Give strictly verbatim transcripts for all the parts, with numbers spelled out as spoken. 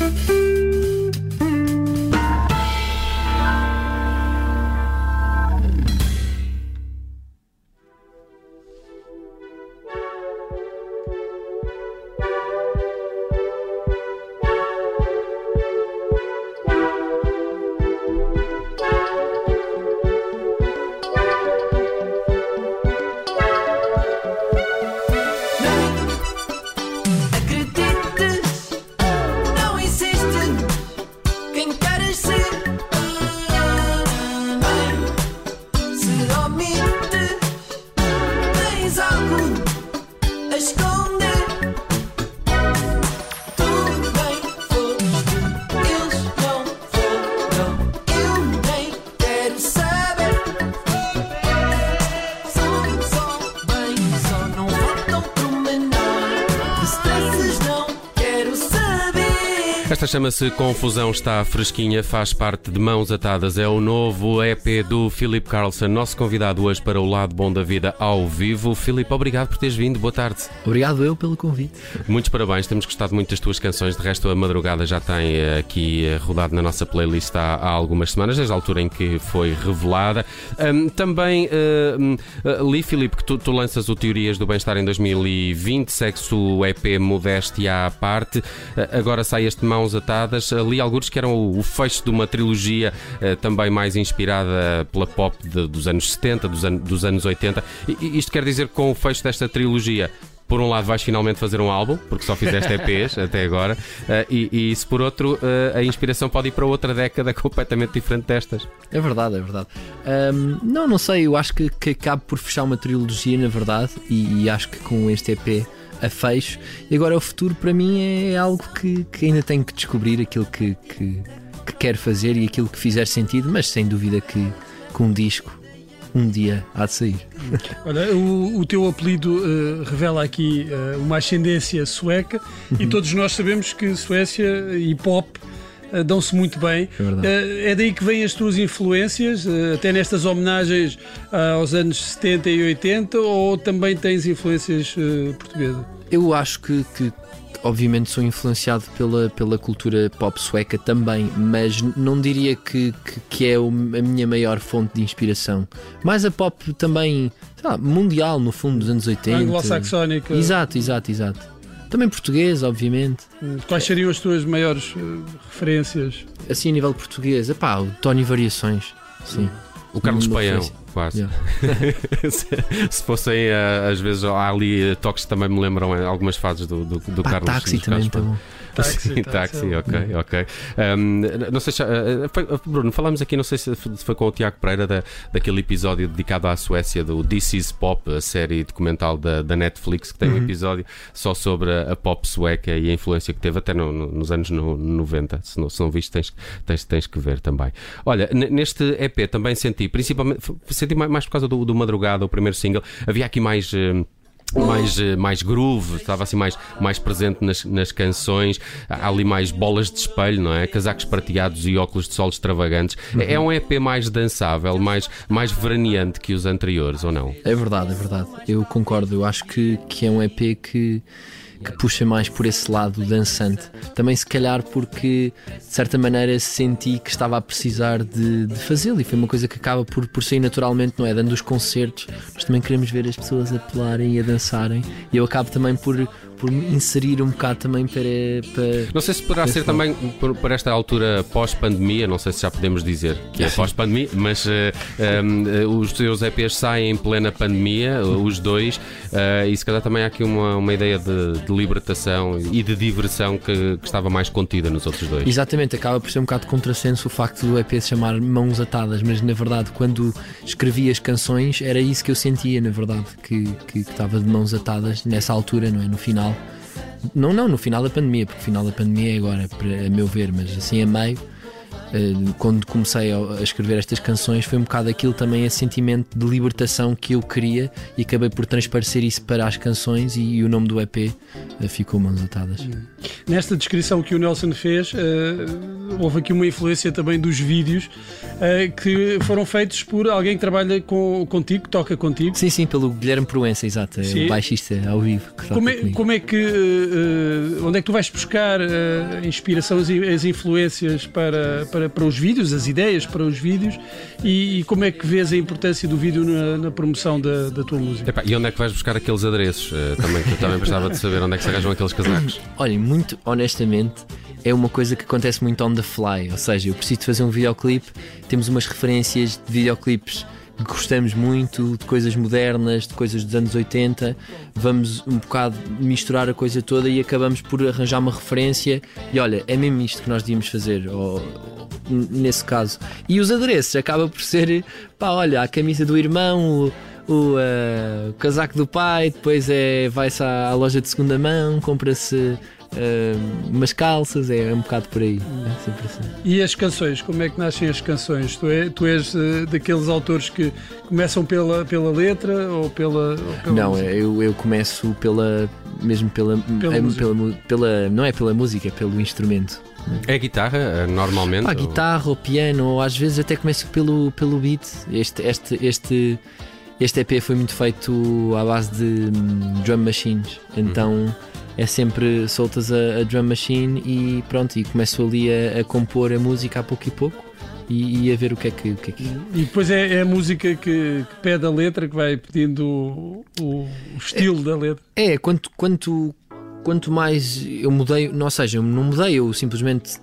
Esta chama-se Confusão, está fresquinha, faz parte de Mãos Atadas. É o novo E P do Philip Carlson, nosso convidado hoje para o Lado Bom da Vida ao vivo. Philip, obrigado por teres vindo, boa tarde. Obrigado eu pelo convite. Muitos parabéns, temos gostado muito das tuas canções. De resto, a Madrugada já tem aqui rodado na nossa playlist há, há algumas semanas, desde a altura em que foi revelada. Um, também uh, li, Philip, que tu, tu lanças o Teorias do Bem-Estar em dois mil e vinte, segue-se o E P Modéstia à parte. Uh, agora sai este Mãos Atadas. Li alguns que eram o, o fecho de uma trilogia uh, também mais inspirada pela pop de, dos anos setenta, dos, an- dos anos oitenta. E, e isto quer dizer que com o fecho desta trilogia, por um lado vais finalmente fazer um álbum, porque só fizeste E Ps até agora, uh, e, e se por outro uh, a inspiração pode ir para outra década completamente diferente destas. É verdade, é verdade. Um, não, não sei, eu acho que, que acabo por fechar uma trilogia, na verdade, e, e acho que com este E P a fecho. E agora o futuro para mim é algo que, que ainda tenho que descobrir, aquilo que, que, que quero fazer e aquilo que fizer sentido, mas sem dúvida que com um disco um dia há de sair. Olha, o, o teu apelido uh, revela aqui uh, uma ascendência sueca, uhum. E todos nós sabemos que Suécia e pop uh, dão-se muito bem. É verdade. Uh, é daí que vêm as tuas influências, uh, até nestas homenagens uh, aos anos setenta e oitenta, ou também tens influências uh, portuguesas? Eu acho que, que obviamente sou influenciado pela, pela cultura pop sueca também, mas não diria que, que, que é a minha maior fonte de inspiração. Mais a pop também, sei lá, mundial, no fundo, dos anos oitenta. Anglo-saxónica. Exato, exato, exato. Também português, obviamente. Quais seriam as tuas maiores uh, referências? Assim, a nível português, epá, o Tony Variações, sim. O Carlos Paião, quase. Yeah. se, se fossem, uh, às vezes, há ali uh, toques que também me lembram uh, algumas fases do, do, do Pá, Carlos. Táxi também, tá bom. Táxi, Sim, táxi, ok, ok. Um, não sei se, uh, foi, Bruno, falámos aqui, não sei se foi com o Tiago Pereira da, daquele episódio dedicado à Suécia do This Is Pop, a série documental da, da Netflix, que tem uhum. um episódio só sobre a, a pop sueca e a influência que teve até no, no, nos anos no, noventa. Se não, se não viste, tens, tens, tens que ver também. Olha, n- neste E P também senti, principalmente, senti mais, mais por causa do, do Madrugada, o primeiro single, havia aqui mais... Uh, mais, mais groove, estava assim mais, mais presente nas, nas canções. Há ali mais bolas de espelho, não é? Casacos prateados e óculos de sol extravagantes. Uhum. É um E P mais dançável, mais, mais veraneante que os anteriores, ou não? É verdade, é verdade. Eu concordo, eu acho que, que é um E P que que puxa mais por esse lado dançante. Também se calhar porque de certa maneira senti que estava a precisar de, de fazê-lo, e foi uma coisa que acaba por, por sair naturalmente, não é? Dando os concertos, nós também queremos ver as pessoas a pularem e a dançarem, e eu acabo também por, por me inserir um bocado também para... para não sei se poderá ser também por, por esta altura pós-pandemia, não sei se já podemos dizer que é pós-pandemia, mas uh, um, os teus E Ps saem em plena pandemia, os dois, uh, e se calhar também há aqui uma, uma ideia de, de libertação e de diversão que, que estava mais contida nos outros dois. Exatamente, acaba por ser um bocado de contrassenso o facto do E P se chamar Mãos Atadas, mas na verdade quando escrevi as canções era isso que eu sentia, na verdade, que, que, que estava de mãos atadas nessa altura, não é? No final. Não, não, no final da pandemia, porque o final da pandemia é agora, a meu ver, mas assim a meio, quando comecei a escrever estas canções, foi um bocado aquilo também, esse sentimento de libertação que eu queria, e acabei por transparecer isso para as canções, e, e o nome do E P ficou Mãos Atadas. nesta descrição que o Nelson fez, uh, houve aqui uma influência também dos vídeos uh, que foram feitos por alguém que trabalha com, contigo, que toca contigo. Sim, sim, pelo Guilherme Proença, exato, é o baixista ao vivo. Que como, é, como é que, uh, onde é que tu vais buscar a uh, inspiração, as, as influências para, para, para os vídeos, as ideias para os vídeos, e, e como é que vês a importância do vídeo na, na promoção da, da tua música? Epá, e onde é que vais buscar aqueles adereços? Uh, também, que eu também gostava de saber onde é que se arranjam aqueles casacos. Olhem, muito honestamente, é uma coisa que acontece muito on the fly, ou seja, eu preciso de fazer um videoclipe, temos umas referências de videoclipes que gostamos muito, de coisas modernas, de coisas dos anos oitenta, vamos um bocado misturar a coisa toda e acabamos por arranjar uma referência e olha, é mesmo isto que nós devíamos fazer, ou, nesse caso. E os adereços acaba por ser, pá, olha, a camisa do irmão, o, o, uh, o casaco do pai, depois é, vai-se à, à loja de segunda mão, compra-se Uh, umas calças, é um bocado por aí, é sempre assim. E as canções, como é que nascem as canções? Tu, é, tu és uh, daqueles autores que começam pela, pela letra ou pela, ou pela não, música? eu, eu começo pela mesmo pela, pela, é, música. pela, pela não é pela música, é pelo instrumento. É guitarra, normalmente? Ah, ou... guitarra ou piano, ou às vezes até começo pelo, pelo beat. Este, este, este, este E P foi muito feito à base de um, drum machines, então hum. é sempre soltas a, a drum machine e pronto, e começo ali a, a compor a música a pouco e pouco e, e a ver o que é que... O que, é que... E depois é, é a música que, que pede a letra, que vai pedindo o, o, o estilo é, da letra. É, quanto, quanto, quanto mais eu mudei, não, ou seja, eu não mudei, eu simplesmente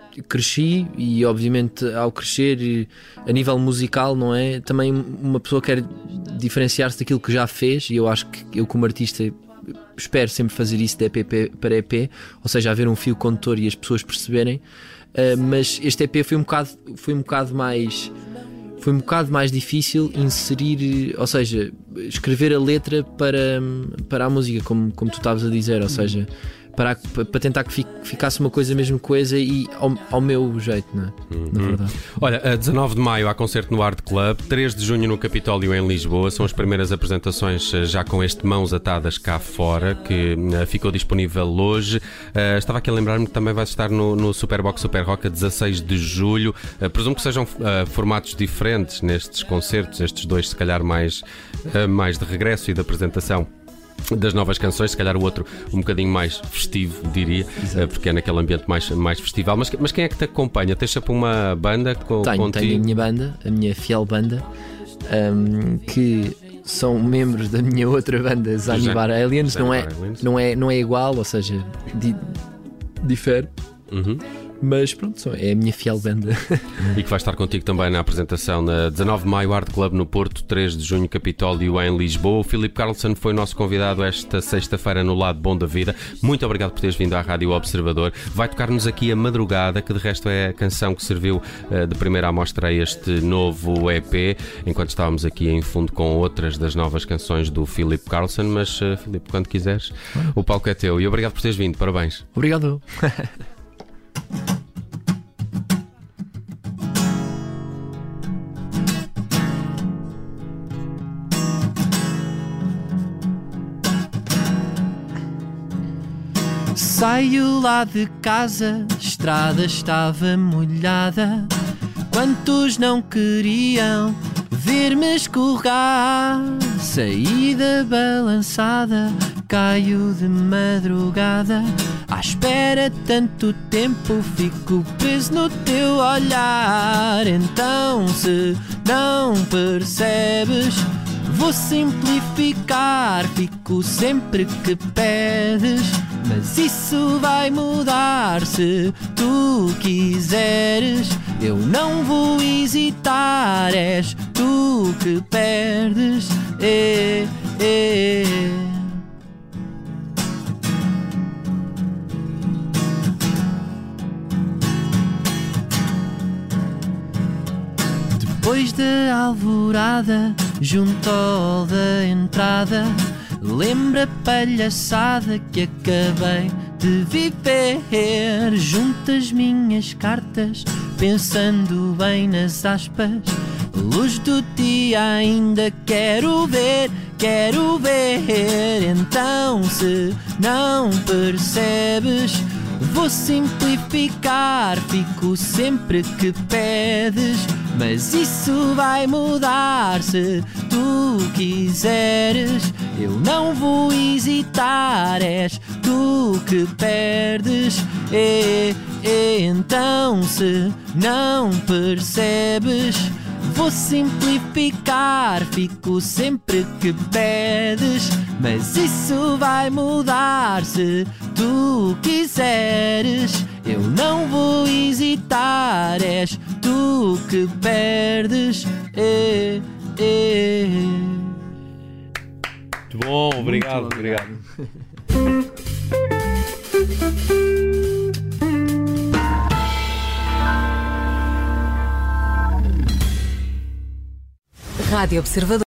cresci e obviamente ao crescer a nível musical, não é? Também uma pessoa quer diferenciar-se daquilo que já fez e eu acho que eu como artista espero sempre fazer isso de E P para E P, ou seja, haver um fio condutor e as pessoas perceberem, uh, mas este E P foi um bocado, foi um bocado mais foi um bocado mais difícil inserir, ou seja, escrever a letra para, para a música, como, como tu estavas a dizer, ou seja, para, para tentar que ficasse uma coisa mesmo coisa e ao, ao meu jeito, não é? Uhum. Na verdade. Olha, a dezanove de maio há concerto no Art Club, três de junho no Capitólio em Lisboa, são as primeiras apresentações já com este Mãos Atadas cá fora, que uh, ficou disponível hoje. Uh, estava aqui a lembrar-me que também vai estar no, no Superbox Super Rock a dezasseis de julho. Uh, presumo que sejam uh, formatos diferentes nestes concertos, estes dois se calhar mais, uh, mais de regresso e de apresentação das novas canções, se calhar o outro um bocadinho mais festivo, diria. Exato. Porque é naquele ambiente mais, mais festival. Mas, mas quem é que te acompanha? Tens sempre uma banda com, tenho, contigo? Tenho a minha banda, a minha fiel banda, um, que são membros da minha outra banda, Zanibar Aliens. Não é, não, é, não é igual, ou seja, di, difere. Uhum. Mas pronto, é a minha fiel banda. E que vai estar contigo também na apresentação na dezanove de maio, Art Club no Porto, três de junho, Capitólio em Lisboa. O Filipe Carlsson foi o nosso convidado esta sexta-feira no Lado Bom da Vida. Muito obrigado por teres vindo à Rádio Observador. Vai tocar-nos aqui a Madrugada, que de resto é a canção que serviu uh, de primeira amostra a este novo E P, enquanto estávamos aqui em fundo com outras das novas canções do Filipe Carlsson. Mas uh, Filipe, quando quiseres, o palco é teu. E obrigado por teres vindo, parabéns. Obrigado. Saio lá de casa, a estrada estava molhada. Quantos não queriam ver-me escorregar? Saída balançada, caio de madrugada. À espera tanto tempo, fico preso no teu olhar. Então se não percebes, vou simplificar. Fico sempre que pedes, mas isso vai mudar se tu quiseres. Eu não vou hesitar, és tu que perdes. É, é. Depois da alvorada, junto ao da entrada, lembra a palhaçada que acabei de viver. Junto às minhas cartas, pensando bem nas aspas, luz do dia ainda quero ver, quero ver. Então se não percebes, Vou simplificar, fico sempre que pedes, mas isso vai mudar se tu quiseres. Eu não vou hesitar, és tu que perdes. E, e então se não percebes, vou simplificar, fico sempre que pedes, mas isso vai mudar se tu quiseres. Eu não vou hesitar, és tu que perdes. E, e. Muito bom, obrigado, Muito obrigado. Rádio Observador.